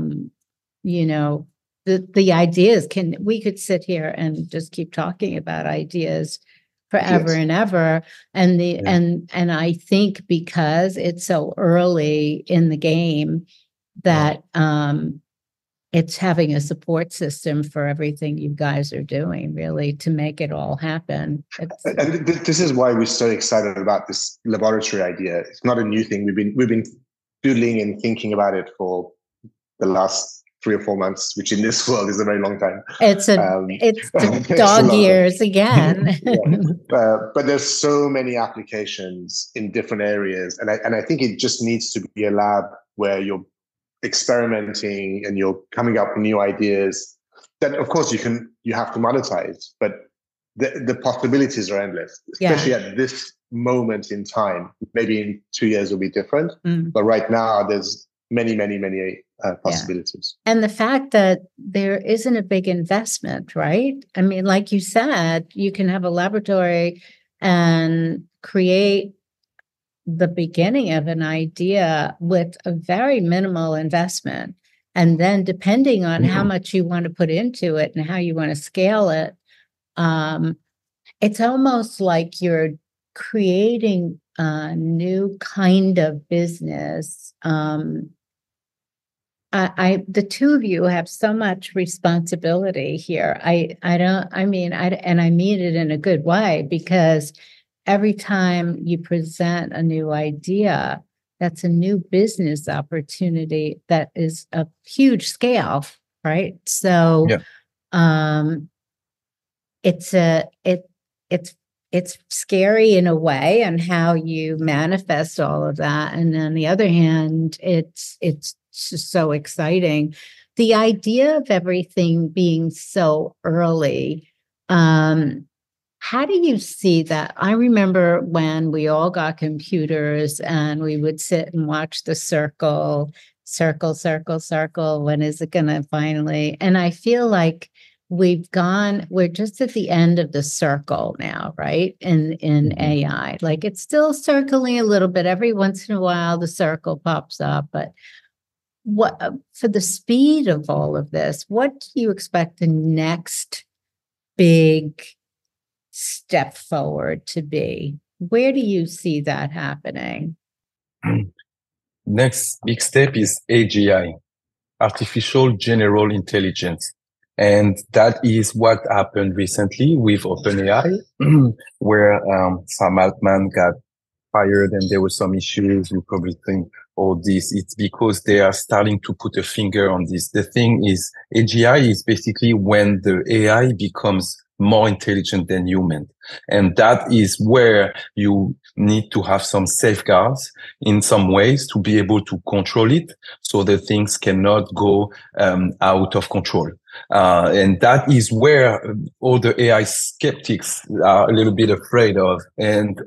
S1: the ideas we could sit here and just keep talking about ideas forever and ever. And and I think because it's so early in the game that it's having a support system for everything you guys are doing, really, to make it all happen.
S3: And this is why we're so excited about this laboratory idea. It's not a new thing. We've been doodling and thinking about it for the last 3 or 4 months, which in this world is a very long time.
S1: It's
S3: It's a
S1: dog
S3: long
S1: years again.
S3: But there's so many applications in different areas, and I think it just needs to be a lab where you're experimenting and you're coming up with new ideas that, of course, you have to monetize, but the possibilities are endless, especially at this moment in time. Maybe in 2 years will be different, but right now there's many possibilities.
S1: And the fact that there isn't a big investment, right? I mean, like you said, you can have a laboratory and create the beginning of an idea with a very minimal investment. And then depending on how much you want to put into it and how you want to scale it, it's almost like you're creating a new kind of business. The two of you have so much responsibility here. I mean it in a good way, because every time you present a new idea, that's a new business opportunity that is a huge scale, right? So, it's scary in a way, and how you manifest all of that. And on the other hand, it's just so exciting. The idea of everything being so early, how do you see that? I remember when we all got computers and we would sit and watch the circle. When is it going to finally? And I feel like we're just at the end of the circle now, right? In AI, like it's still circling a little bit. Every once in a while, the circle pops up, but what, for the speed of all of this, what do you expect the next big step forward to be? Where do you see that happening?
S2: Next big step is AGI, artificial general intelligence. And that is what happened recently with OpenAI, where Sam Altman got fired and there were some issues. You probably think, oh, it's because they are starting to put a finger on this. The thing is, AGI is basically when the AI becomes more intelligent than human. And that is where you need to have some safeguards in some ways to be able to control it, so the things cannot go out of control. And that is where all the AI skeptics are a little bit afraid of. And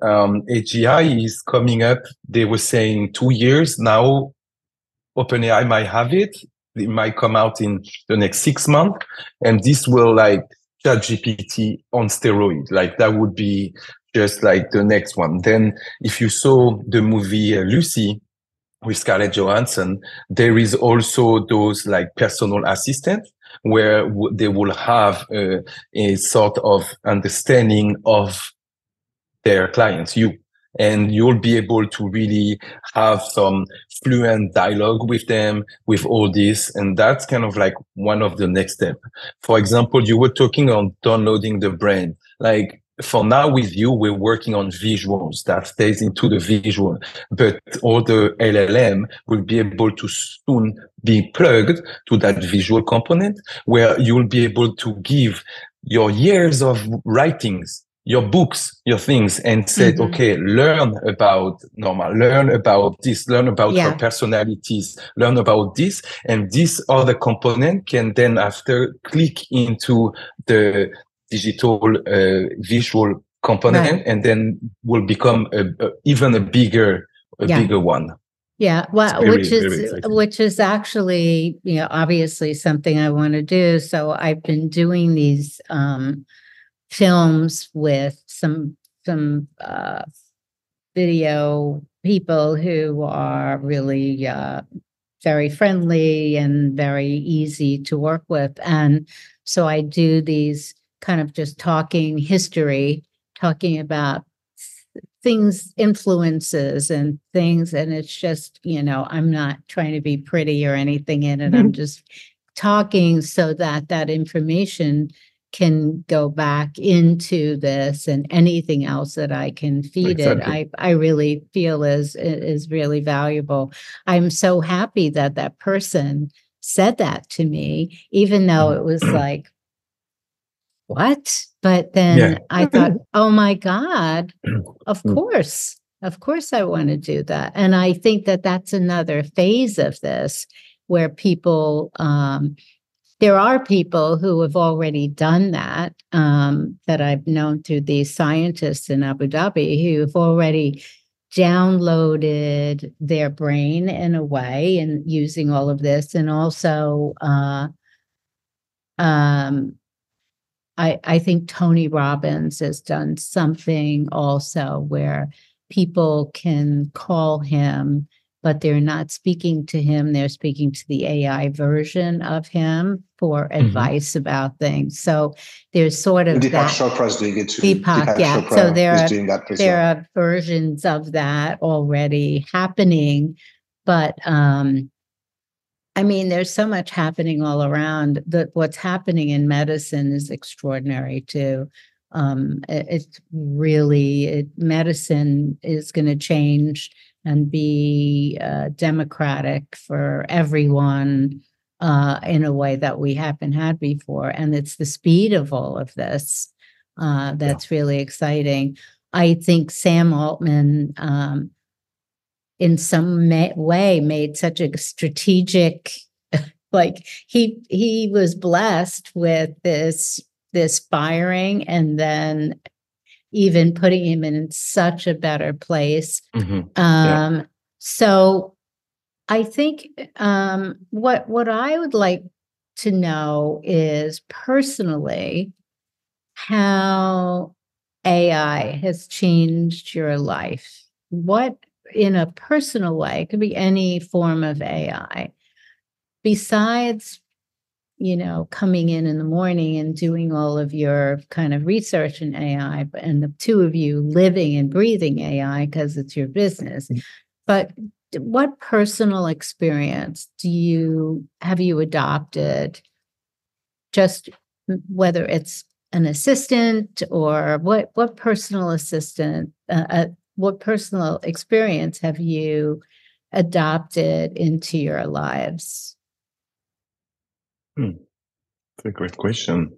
S2: AGI is coming up. They were saying 2 years now. OpenAI might have it. It might come out in the next 6 months. And this will like ChatGPT on steroid. Like that would be just like the next one. Then if you saw the movie Lucy with Scarlett Johansson, there is also those like personal assistants where they will have a sort of understanding of their clients, and you'll be able to really have some fluent dialogue with them with all this. And that's kind of like one of the next steps. For example, you were talking on downloading the brain. Like for now with you, we're working on visuals that stays into the visual, but all the LLM will be able to soon be plugged to that visual component, where you'll be able to give your years of writings, your books, your things, and said, okay, learn about Norma, learn about this, learn about her personalities, learn about this. And this other component can then after click into the digital visual component, and then will become even a bigger one.
S1: Yeah, well, which is actually, obviously something I want to do. So I've been doing these films with some video people who are really very friendly and very easy to work with. And so I do these kind of just talking about things, influences and things. And it's just, I'm not trying to be pretty or anything in it. I'm just talking so that information can go back into this, and anything else that I can feed it, I really feel is really valuable. I'm so happy that person said that to me, even though it was like, what? But then I thought, oh my God, of course I want to do that. And I think that that's another phase of this where people, there are people who have already done that, that I've known through these scientists in Abu Dhabi who have already downloaded their brain in a way and using all of this. And also, I think Tony Robbins has done something also where people can call him, but they're not speaking to him. They're speaking to the AI version of him for advice about things. So there's sort of
S3: Deepak
S1: that.
S3: Chopra is doing it too.
S1: Deepak, yeah.
S3: Chopra
S1: So there
S3: doing that as
S1: there
S3: well.
S1: are versions of that already happening, but I mean, there's so much happening all around. That what's happening in medicine is extraordinary too. It's really medicine is going to change and be democratic for everyone in a way that we haven't had before. And it's the speed of all of this that's really exciting. I think Sam Altman, in some way, made such a strategic, like he was blessed with this firing, and then even putting him in such a better place. So I think what I would like to know is personally how AI has changed your life. What, in a personal way, it could be any form of AI, besides, coming in the morning and doing all of your kind of research in AI, and the two of you living and breathing AI because it's your business. But what personal experience have you adopted? Just whether it's an assistant or what personal assistant, what personal experience have you adopted into your lives?
S2: That's a great question.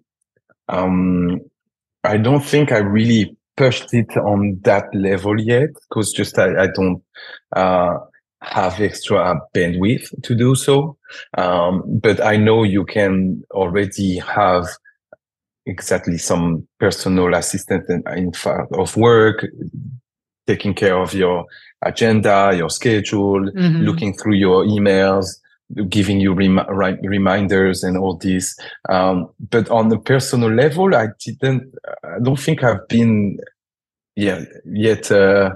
S2: I don't think I really pushed it on that level yet, because just I don't have extra bandwidth to do so. But I know you can already have exactly some personal assistant in fact of work, taking care of your agenda, your schedule, looking through your emails, giving you reminders and all this. But on the personal level, I don't think I've been yet too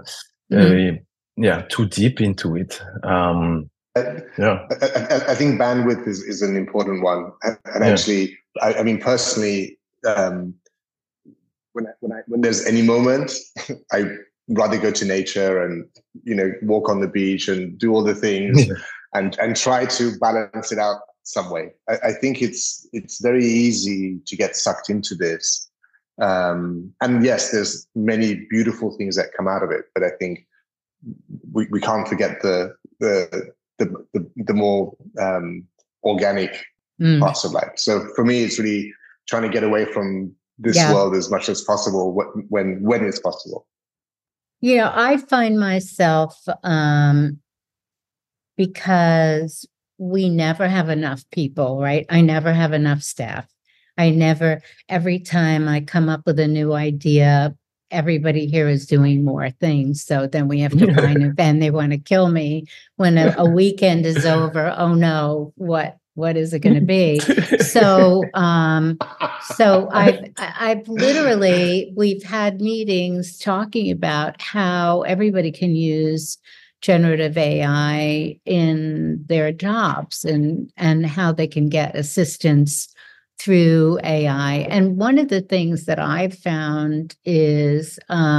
S2: deep into it.
S3: I think bandwidth is an important one. And actually, I mean, personally, when there's any moment, I rather go to nature and, walk on the beach and do all the things and try to balance it out some way. I think it's very easy to get sucked into this. And yes, there's many beautiful things that come out of it, but I think we can't forget the more organic parts of life. So for me, it's really trying to get away from this world as much as possible when it's possible.
S1: I find myself, because we never have enough people, right? I never have enough staff. Every time I come up with a new idea, everybody here is doing more things. So then we have to find a and they want to kill me when a weekend is over. Oh no, what is it going to be? So I've literally, we've had meetings talking about how everybody can use generative AI in their jobs and how they can get assistance through AI. And one of the things that I've found is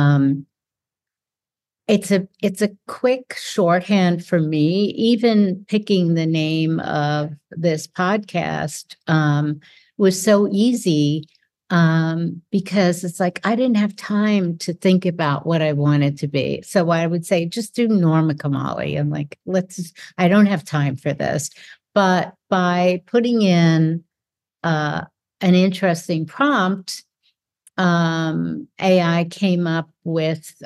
S1: it's a quick shorthand for me. Even picking the name of this podcast was so easy because it's like I didn't have time to think about what I wanted to be. So I would say, just do Norma Kamali. And like, I don't have time for this. but by putting in an interesting prompt, AI came up with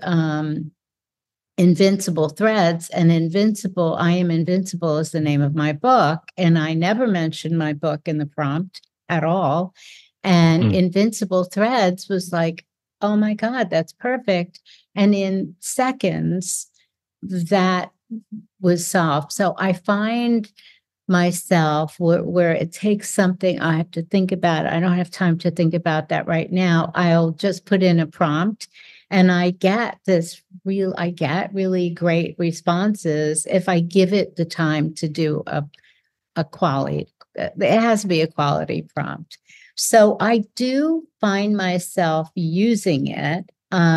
S1: Invincible Threads, and I Am Invincible is the name of my book. And I never mentioned my book in the prompt at all. And Invincible Threads was like, oh my God, that's perfect. And in seconds, that was solved. So I find myself where it takes something I have to think about. I don't have time to think about that right now. I'll just put in a prompt and I get really great responses if I give it the time to do a quality. It has to be a quality prompt. So I do find myself using it.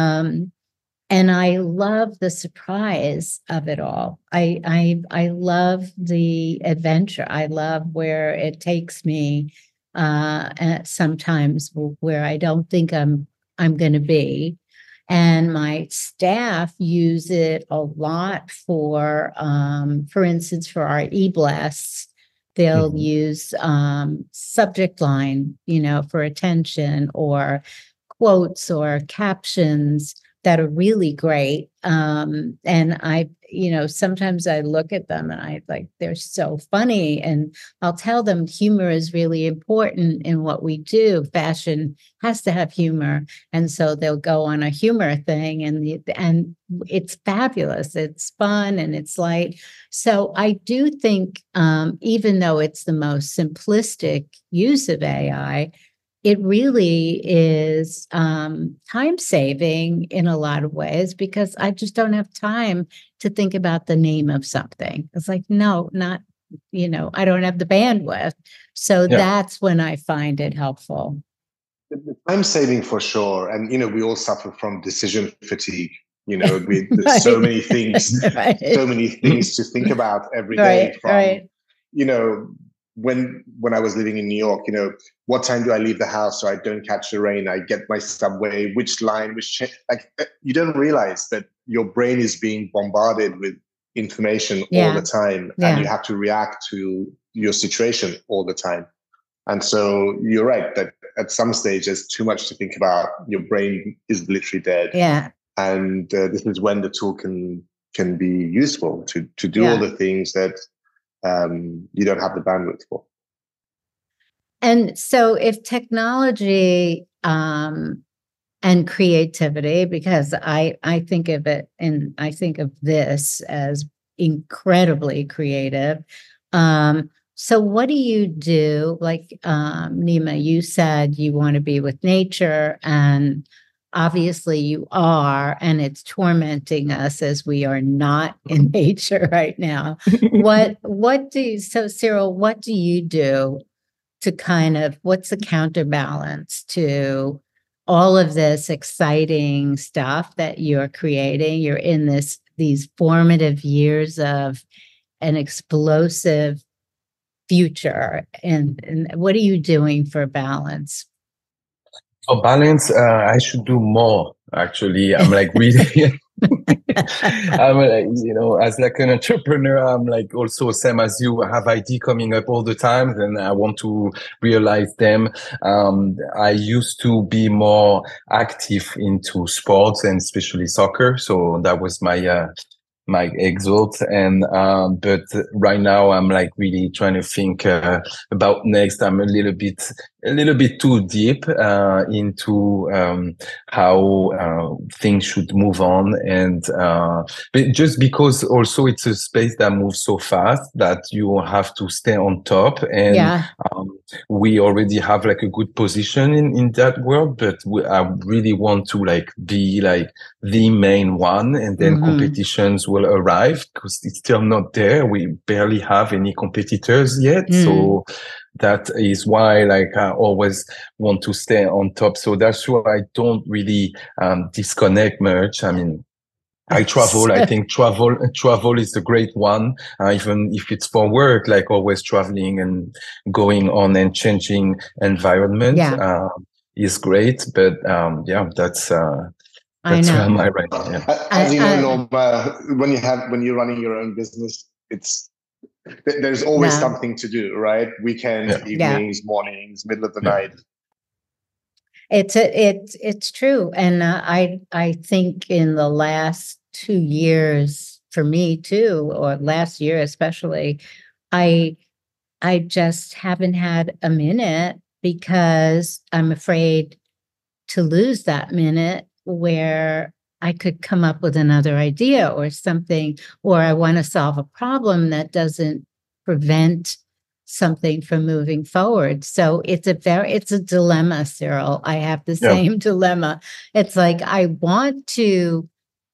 S1: And I love the surprise of it all. I love the adventure. I love where it takes me. And sometimes where I don't think I'm going to be. And my staff use it a lot for instance, for our e-blasts. They'll use subject line, for attention, or quotes or captions that are really great. And I, sometimes I look at them and I like, they're so funny. And I'll tell them humor is really important in what we do. Fashion has to have humor. And so they'll go on a humor thing and it's fabulous. It's fun and it's light. So I do think, even though it's the most simplistic use of AI, it really is time-saving in a lot of ways, because I just don't have time to think about the name of something. It's like, no, not, I don't have the bandwidth. So that's when I find it helpful.
S3: The time-saving for sure. And, we all suffer from decision fatigue. There's so many things, so many things to think about every day. When I was living in New York, what time do I leave the house so I don't catch the rain? I get my subway, which line, you don't realize that your brain is being bombarded with information all the time, and you have to react to your situation all the time. And so you're right that at some stage there's too much to think about. Your brain is literally dead.
S1: Yeah.
S3: And this is when the tool can be useful to do all the things that you don't have the bandwidth for.
S1: And so if technology and creativity, because I think of it, and I think of this as incredibly creative. So what do you do? Like, Nima, you said you want to be with nature, and obviously you are, and it's tormenting us as we are not in nature right now. So Cyril, what do you do to what's the counterbalance to all of this exciting stuff that you're creating? You're in these formative years of an explosive future. And what are you doing for balance?
S2: For balance, I should do more. Actually, I'm like really. I'm like, as like an entrepreneur, I'm like also same as you. I have idea coming up all the time, and I want to realize them. I used to be more active into sports and especially soccer, so that was my exalt. And but right now I'm like really trying to think about next. I'm a little bit too deep into how things should move on, and but just because also it's a space that moves so fast that you have to stay on top. And we already have like a good position in that world, but I really want to like be like the main one, and then competitions will arrive, because it's still not there. We barely have any competitors yet. So that is why like I always want to stay on top. So that's why I don't really disconnect much. I mean, I travel. I think travel is a great one, even if it's for work, like always traveling and going on and changing environment is great. But that's where am I right now.
S3: As you know, Norma, when you're running your own business, it's there's always
S1: No.
S3: something to do, right? Weekends,
S2: Yeah.
S3: evenings, mornings, middle of the
S2: Yeah.
S3: night.
S1: It's true. And I think in the last 2 years for me too, or last year especially, I just haven't had a minute because I'm afraid to lose that minute where I could come up with another idea or something, or I want to solve a problem that doesn't prevent something from moving forward. So it's a dilemma, Cyril. I have the
S2: Yeah.
S1: same dilemma. It's like I want to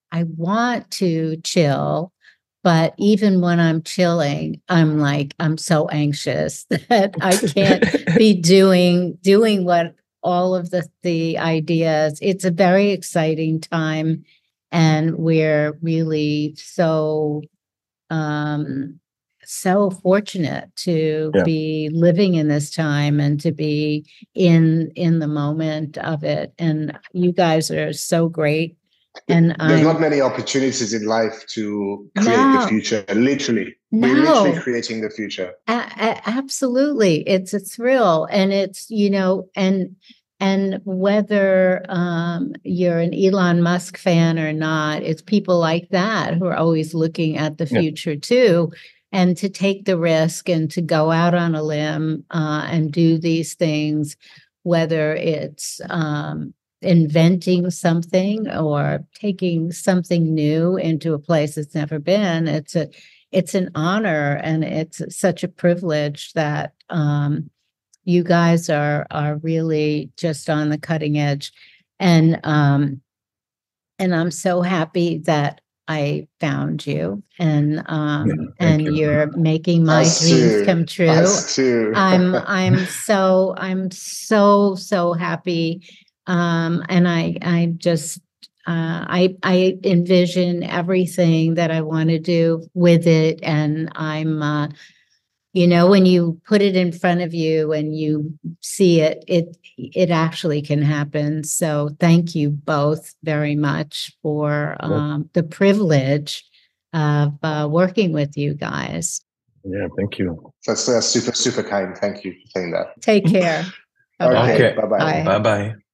S1: chill, but even when I'm chilling, I'm so anxious that I can't be doing what all of the ideas. It's a very exciting time, and we're really so fortunate to
S2: Yeah.
S1: be living in this time and to be in the moment of it. And you guys are so great. And
S3: There's not
S1: I'm
S3: many opportunities in life to create
S1: No.
S3: the future. Literally, we're
S1: No.
S3: literally creating the future.
S1: Absolutely. It's a thrill. And it's, and whether you're an Elon Musk fan or not, it's people like that who are always looking at the
S2: Yeah.
S1: future too, and to take the risk and to go out on a limb and do these things, whether it's inventing something or taking something new into a place it's never been. It's an honor, and it's such a privilege that you guys are really just on the cutting edge. And I'm so happy that I found you, and
S2: thank you.
S1: you're making my
S3: Us
S1: dreams
S3: too.
S1: come true.
S3: Us too.
S1: I'm so happy. And I just I envision everything that I want to do with it, and I'm when you put it in front of you and you see it, it actually can happen. So thank you both very much for the privilege of working with you guys.
S2: Yeah, thank you.
S3: That's super, super kind. Thank you for saying that.
S1: Take care.
S3: Okay,
S1: Bye-bye.
S3: bye-bye.
S1: Bye.
S2: Bye bye.